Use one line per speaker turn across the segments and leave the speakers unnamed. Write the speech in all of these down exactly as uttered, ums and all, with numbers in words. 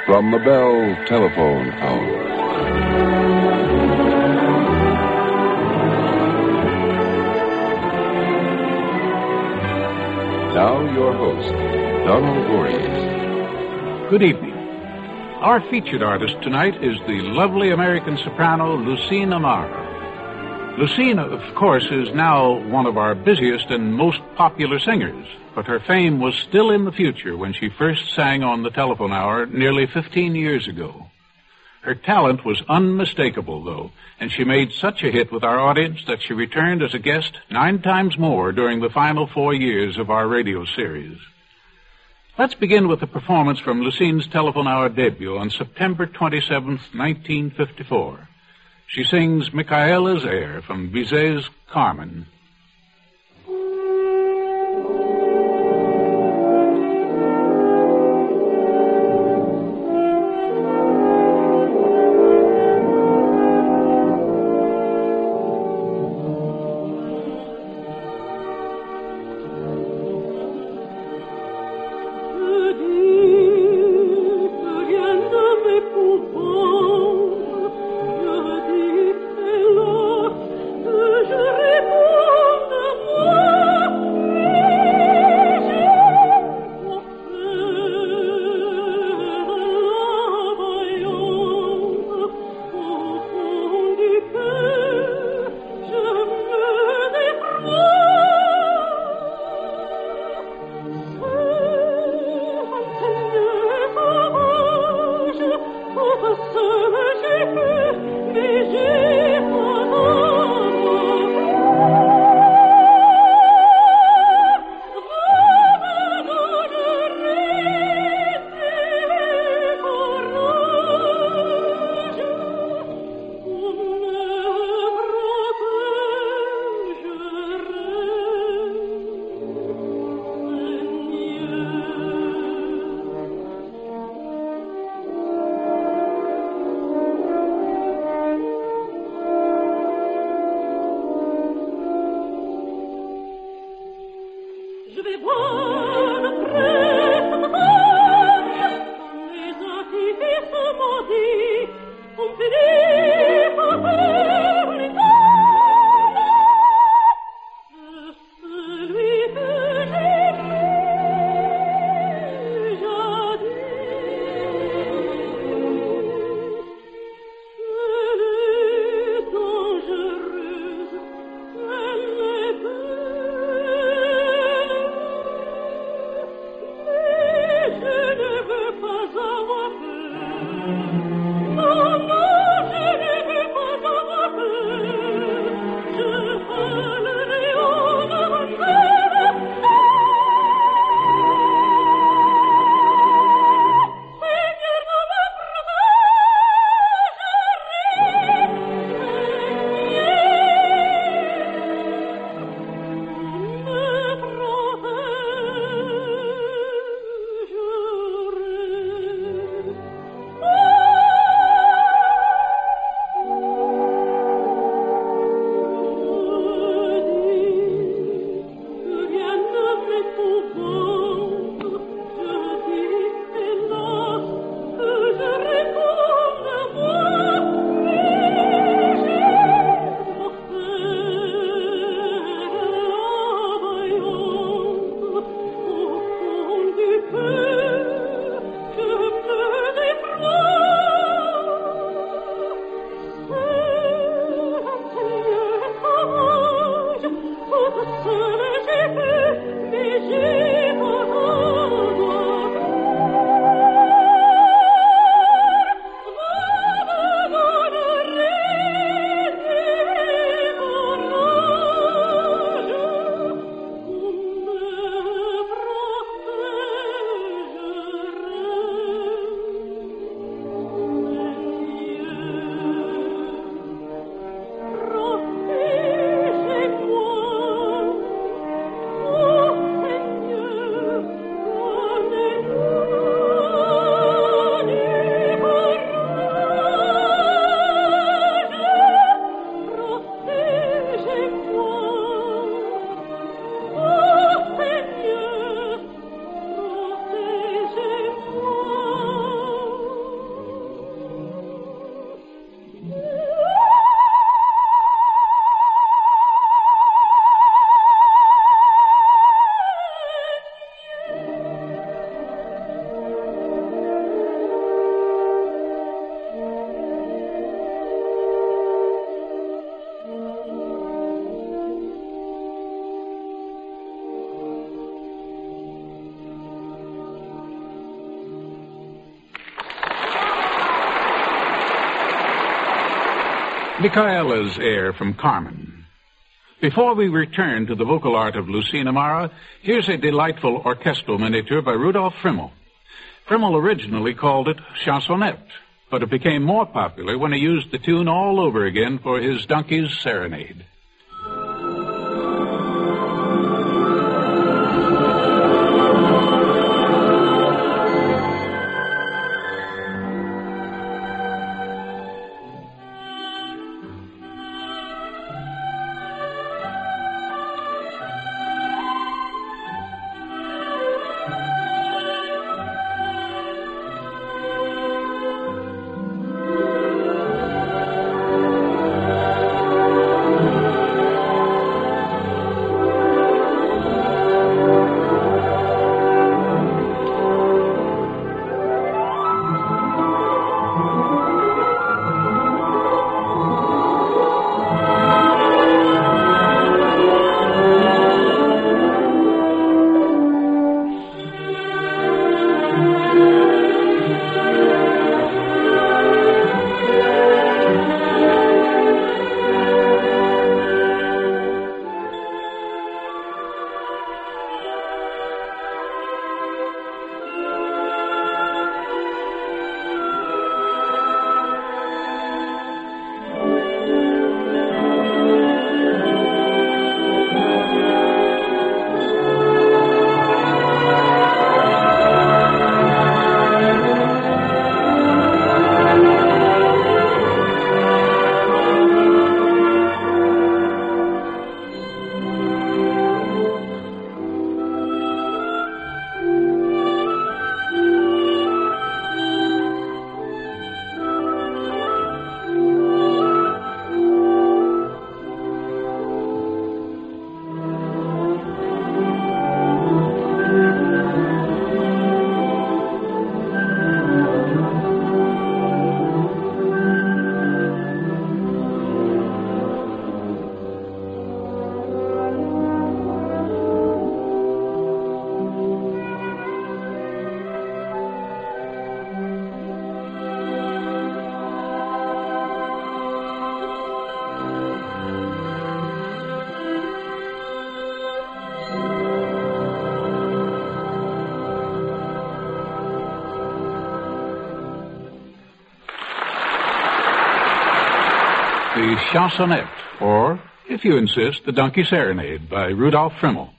from the Bell Telephone Hour. Now your host, Donald Voorhees.
Good evening. Our featured artist tonight is the lovely American soprano Lucine Amara. Lucine, of course, is now one of our busiest and most popular singers, but her fame was still in the future when she first sang on the telephone hour nearly fifteen years ago. Her talent was unmistakable, though, and she made such a hit with our audience that she returned as a guest nine times more during the final four years of our radio series. Let's begin with a performance from Lucine's telephone hour debut on September twenty-seventh, nineteen fifty-four. She sings Micaela's air from Bizet's Carmen. Michaela's air from Carmen. Before we return to the vocal art of Lucine Amara, here's a delightful orchestral miniature by Rudolf Frimmel. Frimmel originally called it Chansonnette, but it became more popular when he used the tune all over again for his Donkey's Serenade. The Chansonnette, or, if you insist, the Donkey Serenade by Rudolf Frimmel.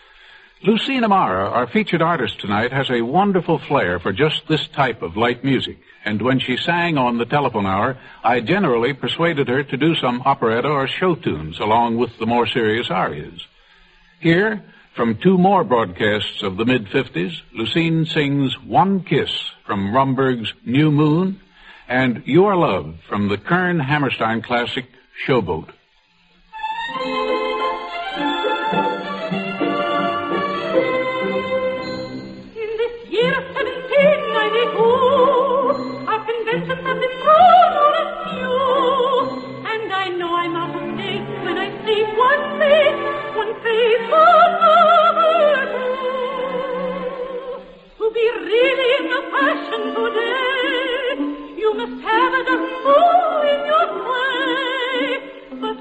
Lucine Amara, our featured artist tonight, has a wonderful flair for just this type of light music, and when she sang on the telephone hour, I generally persuaded her to do some operetta or show tunes along with the more serious arias. Here, from two more broadcasts of the mid-fifties, Lucine sings One Kiss from Romberg's New Moon and You Are Loved from the Kern Hammerstein classic Showboat.
In this year of seventeen ninety-two, our conventions have been thrown on askew, and I know I'm out of date when I see one face, one face another two. To be really in the fashion today, you must have a dozen more in your way, but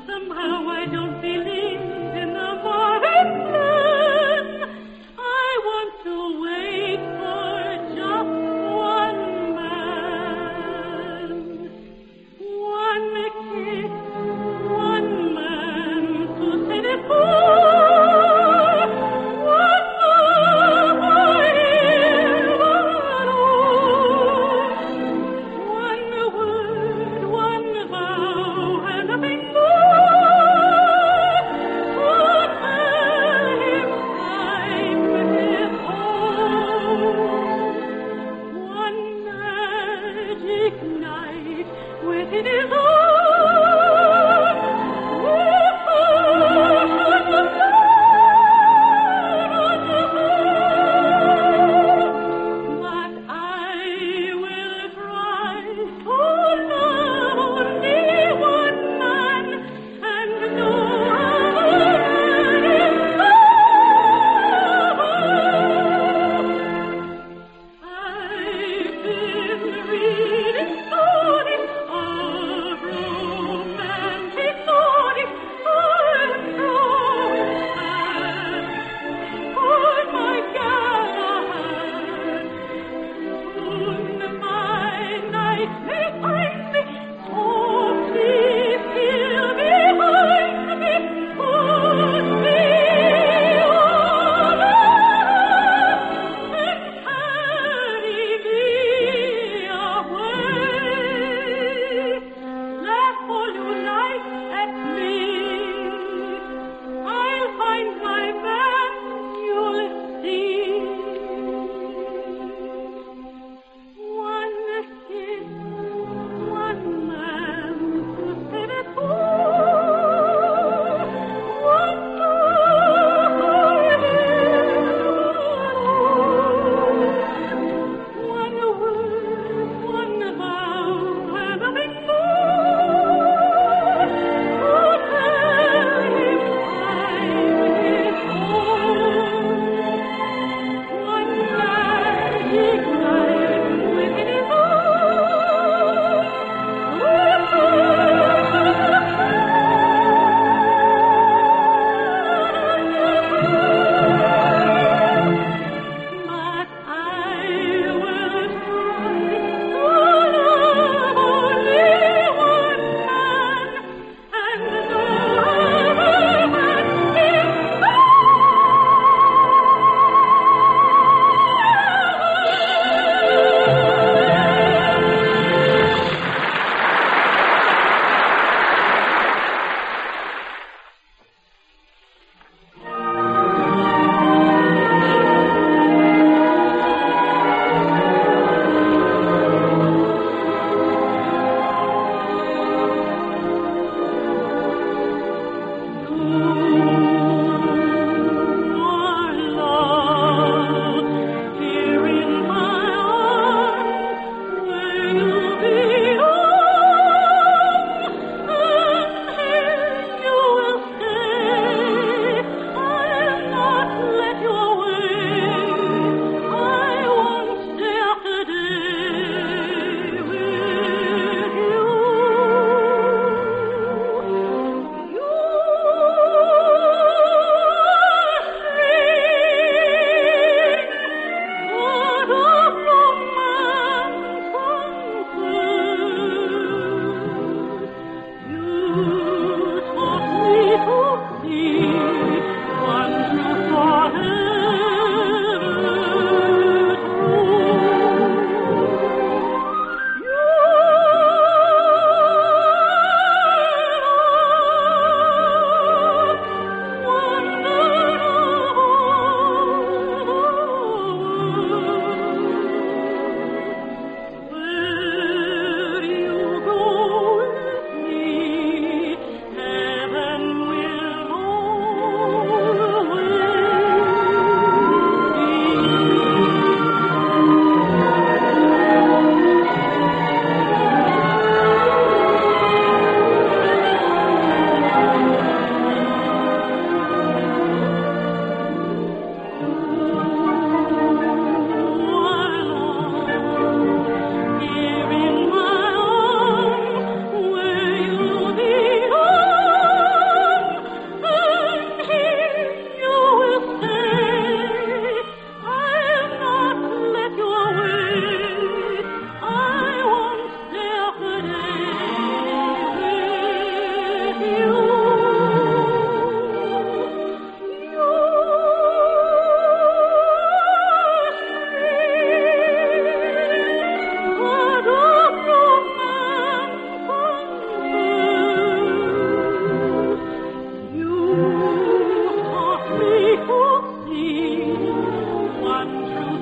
to sing one true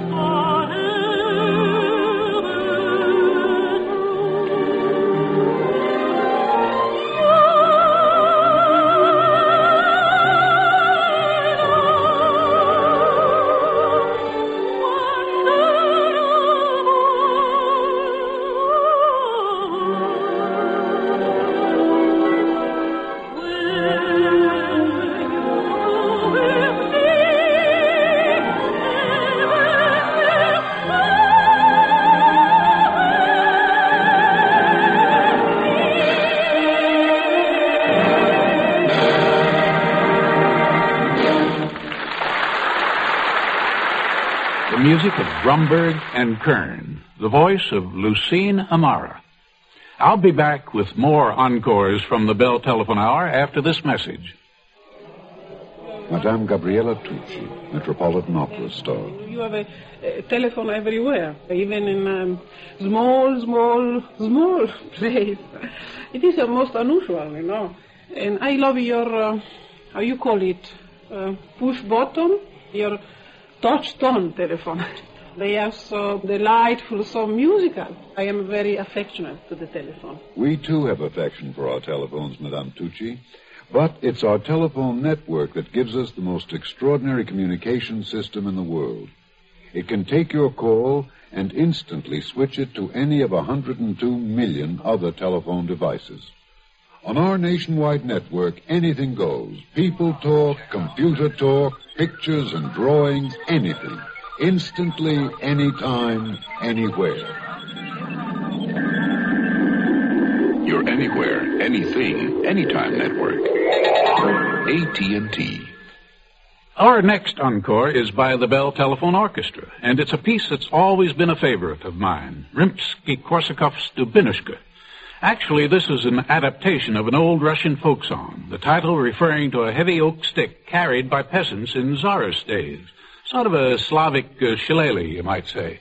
forever
The music of Bromberg and Kern, the voice of Lucine Amara. I'll be back with more encores from the Bell Telephone Hour after this message.
Madame Gabriella Tucci, Metropolitan Opera star.
You have a, a telephone everywhere, even in um, small, small, small place. It is uh, most unusual, you know. And I love your, uh, how you call it, uh, push button, your touch tone telephone. They are so delightful, so musical. I am very affectionate to the telephone.
We, too, have affection for our telephones, Madame Tucci. But it's our telephone network that gives us the most extraordinary communication system in the world. It can take your call and instantly switch it to any of one hundred two million other telephone devices. On our nationwide network, anything goes. People talk, computer talk, pictures and drawings, anything. Instantly, anytime, anywhere.
Your anywhere, anything, anytime network. A T and T.
Our next encore is by the Bell Telephone Orchestra, and it's a piece that's always been a favorite of mine, Rimsky-Korsakov's Dubinushka. Actually, this is an adaptation of an old Russian folk song, the title referring to a heavy oak stick carried by peasants in Tsarist days. Sort of a Slavic uh, shillelagh, you might say.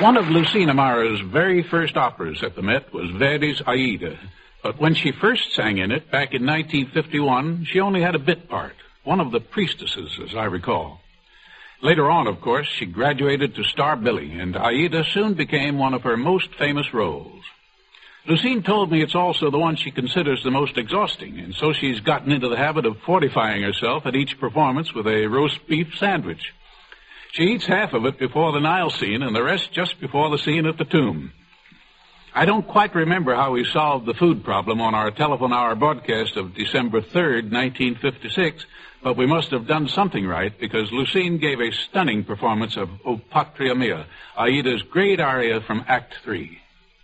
One of Lucine Amara's very first operas at the Met was Verdi's Aida. But when she first sang in it, back in nineteen fifty-one, she only had a bit part, one of the priestesses, as I recall. Later on, of course, she graduated to star billing, and Aida soon became one of her most famous roles. Lucine told me it's also the one she considers the most exhausting, and so she's gotten into the habit of fortifying herself at each performance with a roast beef sandwich. She eats half of it before the Nile scene and the rest just before the scene at the tomb. I don't quite remember how we solved the food problem on our telephone hour broadcast of December third, nineteen fifty-six, but we must have done something right because Lucine gave a stunning performance of O Patria Mia, Aida's great aria from Act Three.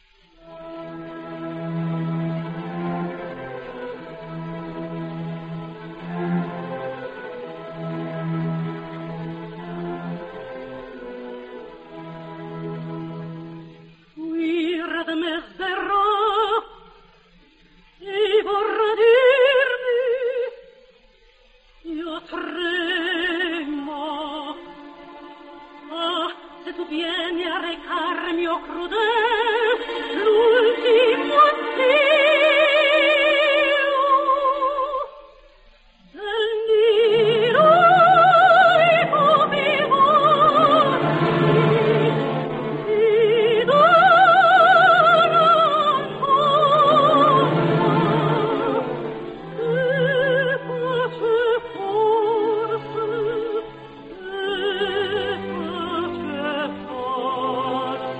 Vieni a recar mio crudel l'ultimo addio del nero come morti di dono ancora e pace forse e pace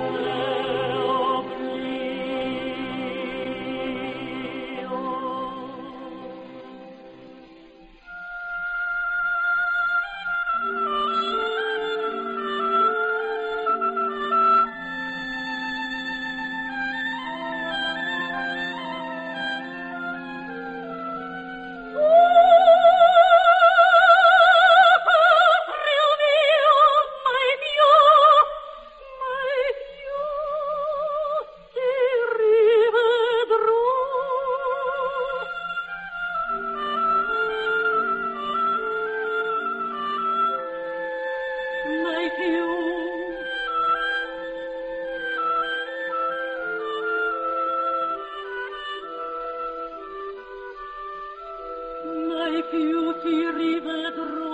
Mai più ti rivedrò.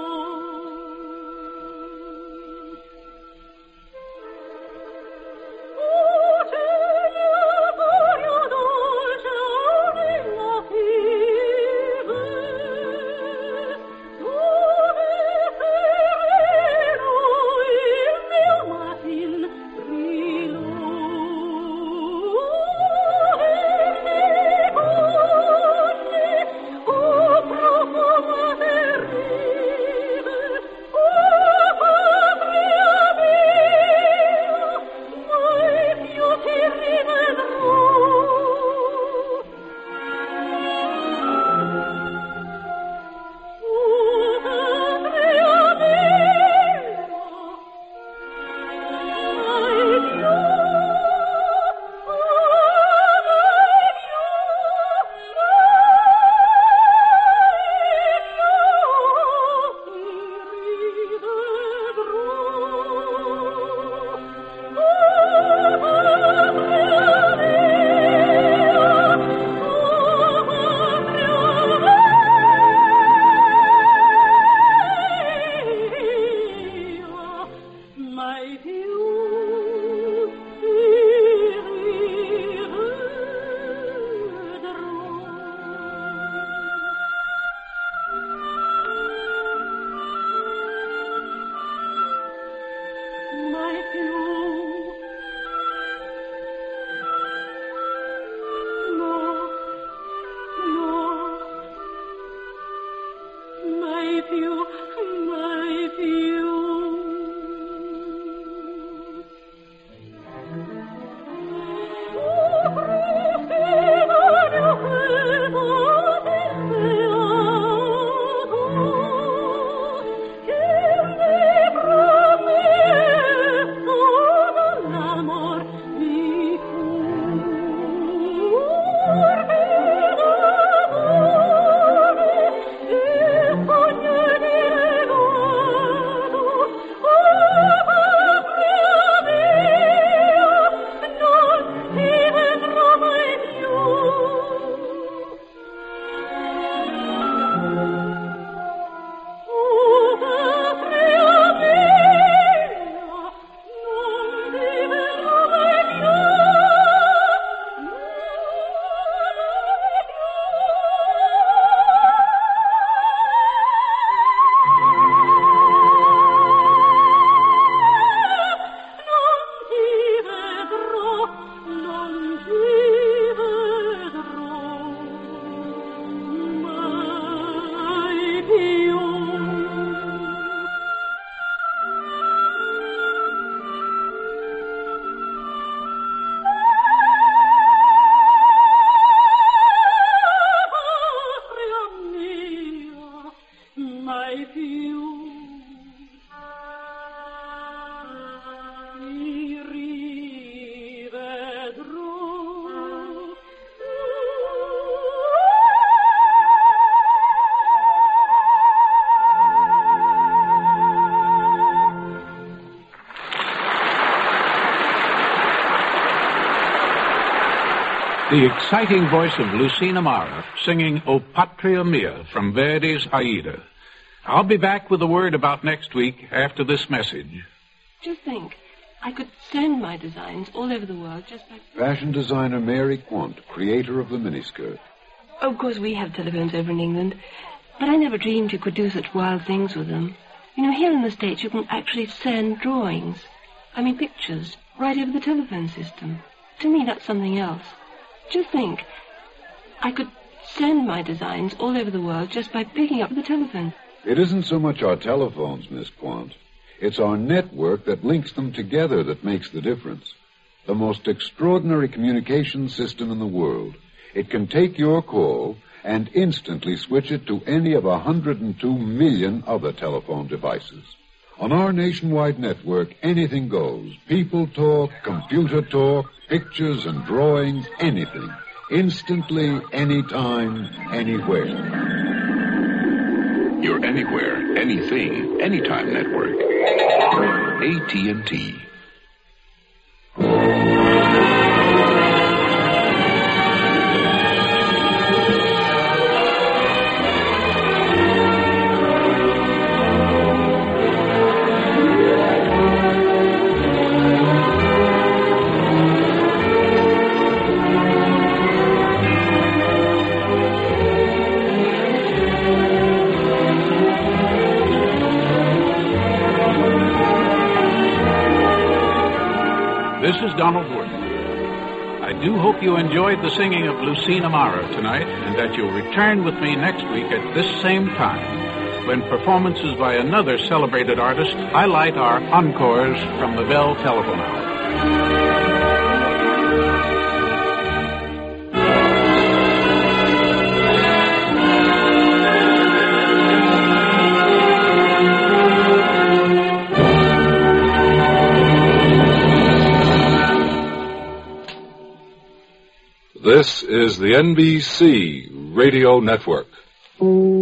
Oh, te l'augurio dolce relative, dove sereno il mio matin rilove mi coglie, oh, profuma terribile.
The exciting voice of Lucina Mara singing O Patria Mia from Verdi's Aida. I'll be back with a word about next week after this message.
Just think, I could send my designs all over the world just by...
Fashion designer Mary Quant, creator of the miniskirt.
Oh, of course, we have telephones over in England, but I never dreamed you could do such wild things with them. You know, here in the States, you can actually send drawings. I mean, pictures, right over the telephone system. To me, that's something else. Just think, I could send my designs all over the world just by picking up the telephone.
It isn't so much our telephones, Miss Quant. It's our network that links them together that makes the difference. The most extraordinary communication system in the world. It can take your call and instantly switch it to any of one hundred two million other telephone devices. On our nationwide network, anything goes. People talk, computer talk, pictures and drawings, anything. Instantly, anytime, anywhere.
Your anywhere, anything, anytime network. A T and T.
This is Donald Worden. I do hope you enjoyed the singing of Lucina Mara tonight, and that you'll return with me next week at this same time, when performances by another celebrated artist highlight our encores from the Bell Telephone Hour.
This is the N B C Radio Network.